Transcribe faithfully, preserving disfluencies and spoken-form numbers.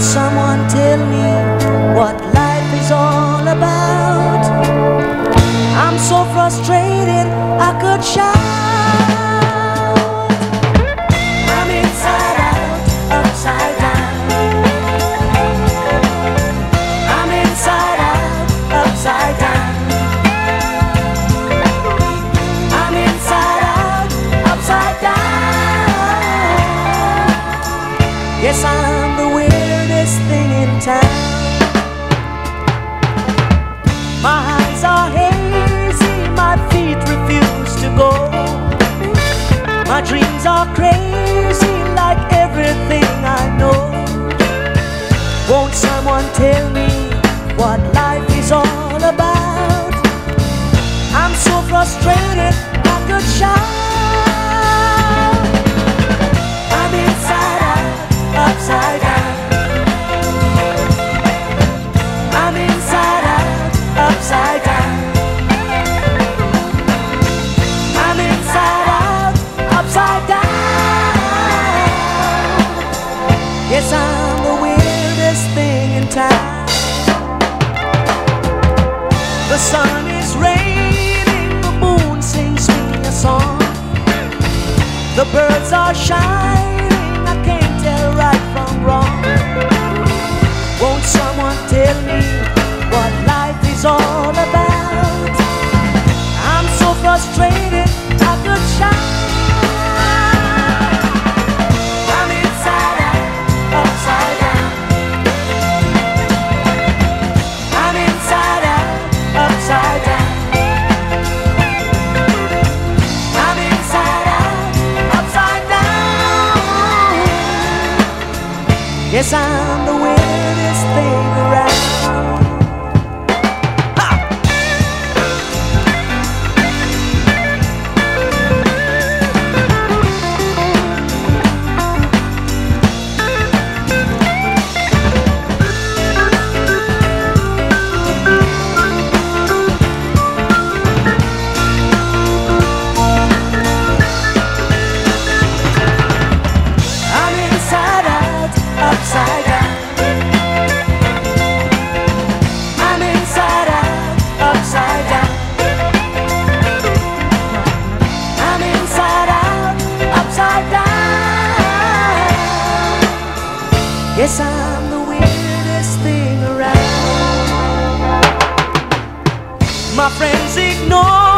someone tell me what life is all about? I'm so frustrated I could shout. I'm inside out, upside down. I'm inside out, upside down. I'm inside out, upside down. Yes, I'm the weirdest thing in town. My eyes are hazy, my feet refuse to go. My dreams are crazy like everything I know. Won't someone tell me what life is all about? I'm so frustrated I could shout. I'm inside out, upside down. I'm inside out, upside down. I'm inside out, upside down. Yes, I'm the weirdest thing in town. The sun is raining, the moon sings me a song. The birds are shining, I can't tell right from wrong. Won't someone tell me what life is all about? I'm so frustrated I could shout. I'm inside out, upside down. I'm inside out, upside down. I'm inside out, upside down. Yes, I'm the weirdest thing around. Upside down. I'm inside out, upside down. I'm inside out, upside down. Yes, I'm the weirdest thing around. My friends ignore